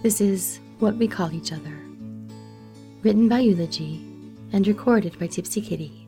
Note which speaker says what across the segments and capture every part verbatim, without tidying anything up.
Speaker 1: This is What We Call Each Other. Written by Eulogy and recorded by Tipsy Kitty.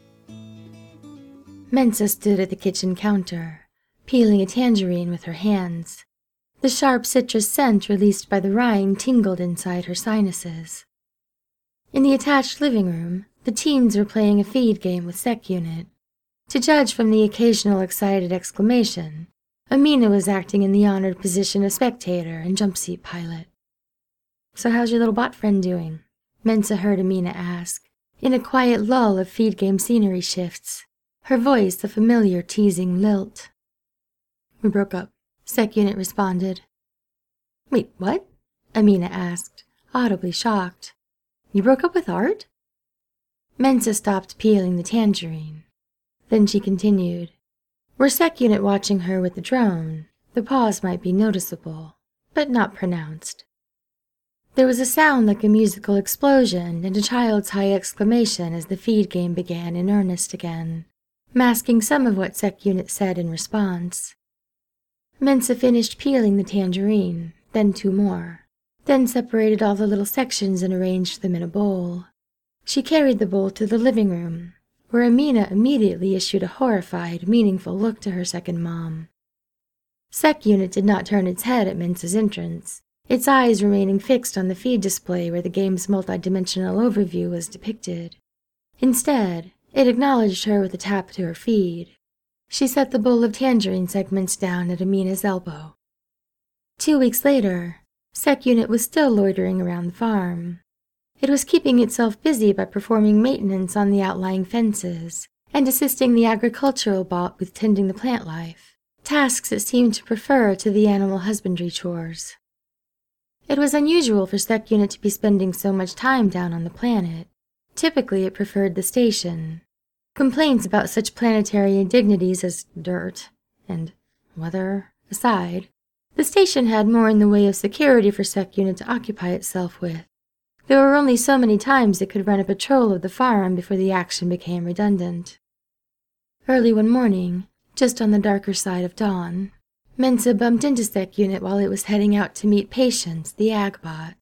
Speaker 1: Mensa stood at the kitchen counter, peeling a tangerine with her hands. The sharp citrus scent released by the rind tingled inside her sinuses. In the attached living room, the teens were playing a feed game with Sec Unit. To judge from the occasional excited exclamation, Amina was acting in the honored position of spectator and jumpseat pilot. "So how's your little bot friend doing?" Mensa heard Amina ask, in a quiet lull of feed game scenery shifts, her voice a familiar teasing lilt. "We broke up," Sec Unit responded. "Wait, what?" Amina asked, audibly shocked. "You broke up with Art?" Mensa stopped peeling the tangerine. Then she continued. Were Sec Unit watching her with the drone, the pause might be noticeable, but not pronounced. There was a sound like a musical explosion and a child's high exclamation as the feed game began in earnest again, masking some of what Sec Unit said in response. Mensa finished peeling the tangerine, then two more, then separated all the little sections and arranged them in a bowl. She carried the bowl to the living room, where Amina immediately issued a horrified, meaningful look to her second mom. Sec Unit did not turn its head at Mensa's entrance, its eyes remaining fixed on the feed display where the game's multidimensional overview was depicted. Instead, it acknowledged her with a tap to her feed. She set the bowl of tangerine segments down at Amina's elbow. Two weeks later, Sec Unit was still loitering around the farm. It was keeping itself busy by performing maintenance on the outlying fences and assisting the agricultural bot with tending the plant life, tasks it seemed to prefer to the animal husbandry chores. It was unusual for Sec Unit to be spending so much time down on the planet. Typically it preferred the station. Complaints about such planetary indignities as dirt and weather aside, the station had more in the way of security for Sec Unit to occupy itself with. There were only so many times it could run a patrol of the farm before the action became redundant. Early one morning, just on the darker side of dawn, Mensa bumped into Sec Unit while it was heading out to meet Patience, the Agbot.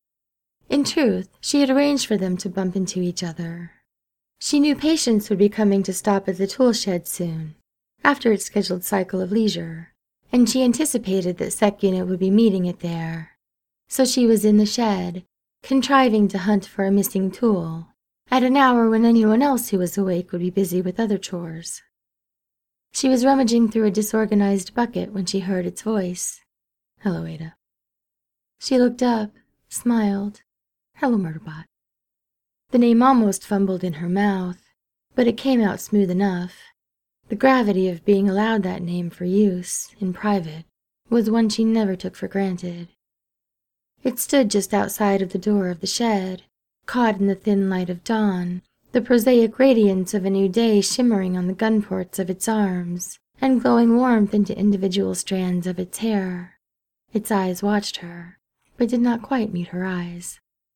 Speaker 1: In truth, she had arranged for them to bump into each other. She knew Patience would be coming to stop at the tool shed soon, after its scheduled cycle of leisure, and she anticipated that Sec Unit would be meeting it there. So she was in the shed, contriving to hunt for a missing tool, at an hour when anyone else who was awake would be busy with other chores. She was rummaging through a disorganized bucket when she heard its voice. "Hello, Ada." She looked up, smiled. "Hello, Murderbot." The name almost fumbled in her mouth, but it came out smooth enough. The gravity of being allowed that name for use, in private, was one she never took for granted. It stood just outside of the door of the shed, caught in the thin light of dawn, the prosaic radiance of a new day shimmering on the gun ports of its arms, and glowing warmth into individual strands of its hair. Its eyes watched her, but did not quite meet her eyes.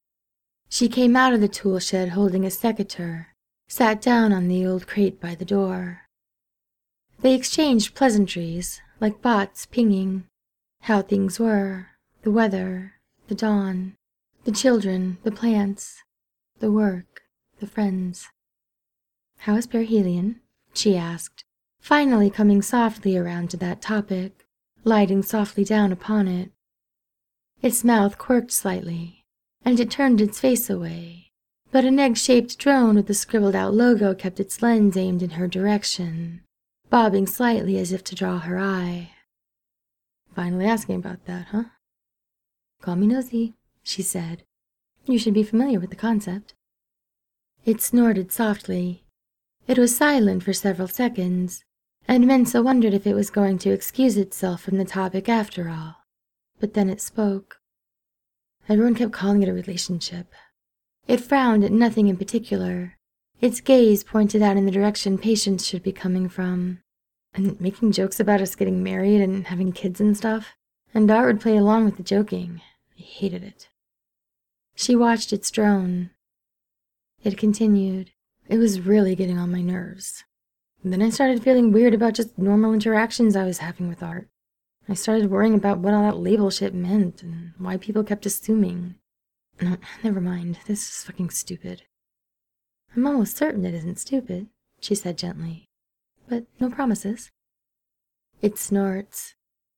Speaker 1: She came out of the tool shed holding a secateur, sat down on the old crate by the door. They exchanged pleasantries, like bots pinging. How things were, the weather, the dawn, the children, the plants, the work, the friends. "How is perihelion?" she asked, finally coming softly around to that topic, lighting softly down upon it. Its mouth quirked slightly, and it turned its face away, but an egg-shaped drone with the scribbled-out logo kept its lens aimed in her direction, bobbing slightly as if to draw her eye. "Finally asking about that, huh?" "Call me nosy," she said. "You should be familiar with the concept." It snorted softly. It was silent for several seconds, and Mensa wondered if it was going to excuse itself from the topic after all. But then it spoke. Everyone kept calling it a relationship. It frowned at nothing in particular. Its gaze pointed out in the direction Patience should be coming from, and making jokes about us getting married and having kids and stuff. And Dart would play along with the joking. I hated it. She watched its drone. It continued. It was really getting on my nerves. And then I started feeling weird about just normal interactions I was having with Art. I started worrying about what all that label shit meant and why people kept assuming. No, never mind. This is fucking stupid. I'm almost certain it isn't stupid, she said gently. But no promises. It snorts.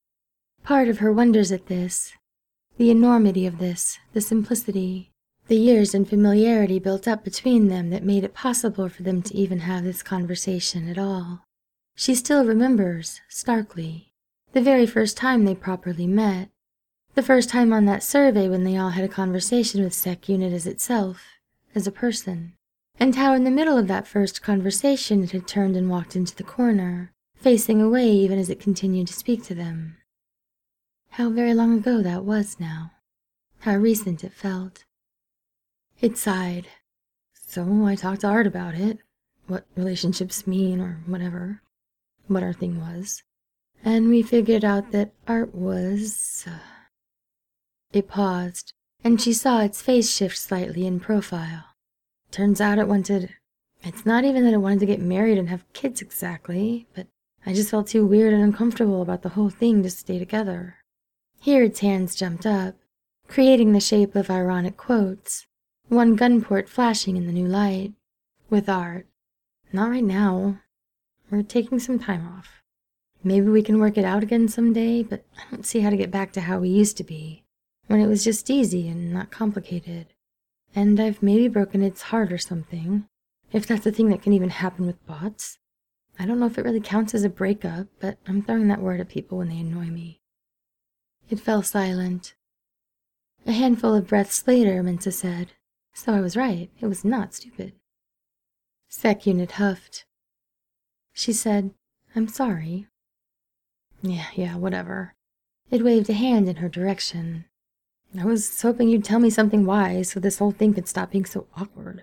Speaker 1: Part of her wonders at this. The enormity of this, the simplicity, the years and familiarity built up between them that made it possible for them to even have this conversation at all. She still remembers, starkly, the very first time they properly met, the first time on that survey when they all had a conversation with Sec Unit as itself, as a person, and how in the middle of that first conversation it had turned and walked into the corner, facing away even as it continued to speak to them. How very long ago that was now. How recent it felt. It sighed. So I talked to Art about it, what relationships mean or whatever, what our thing was, and we figured out that Art was... Uh... It paused, and she saw its face shift slightly in profile. Turns out it wanted... It's not even that it wanted to get married and have kids exactly, but I just felt too weird and uncomfortable about the whole thing to stay together. Here its hands jumped up, creating the shape of ironic quotes, one gun port flashing in the new light. With Art. Not right now. We're taking some time off. Maybe we can work it out again someday, but I don't see how to get back to how we used to be, when it was just easy and not complicated. And I've maybe broken its heart or something, if that's a thing that can even happen with bots. I don't know if it really counts as a breakup, but I'm throwing that word at people when they annoy me. It fell silent. A handful of breaths later, Mensa said, So I was right, it was not stupid. Sec Unit huffed. She said, I'm sorry. Yeah, yeah, whatever. It waved a hand in her direction. I was hoping you'd tell me something wise so this whole thing could stop being so awkward.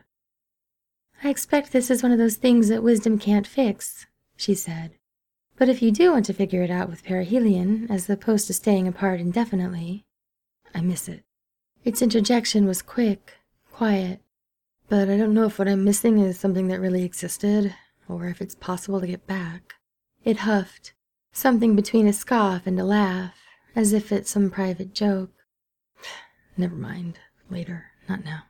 Speaker 1: I expect this is one of those things that wisdom can't fix, she said. But if you do want to figure it out with perihelion, as opposed to staying apart indefinitely... I miss it. Its interjection was quick, quiet, but I don't know if what I'm missing is something that really existed, or if it's possible to get back. It huffed, something between a scoff and a laugh, as if it's some private joke. Never mind. Later. Not now.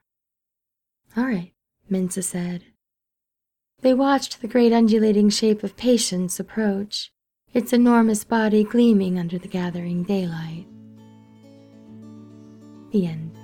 Speaker 1: All right, Mensa said. They watched the great undulating shape of Patience approach, its enormous body gleaming under the gathering daylight. The end.